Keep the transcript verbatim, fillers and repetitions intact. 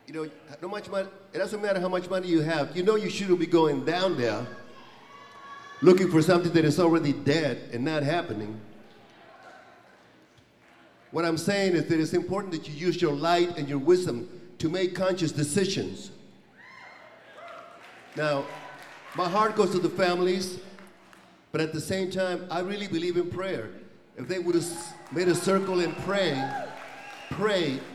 You know, no much money, it doesn't matter how much money you have. You know you shouldn't be going down there looking for something that is already dead and not happening. What I'm saying is that it's important that you use your light and your wisdom to make conscious decisions. Now, my heart goes to the families, but at the same time, I really believe in prayer. If they would have made a circle and pray, pray,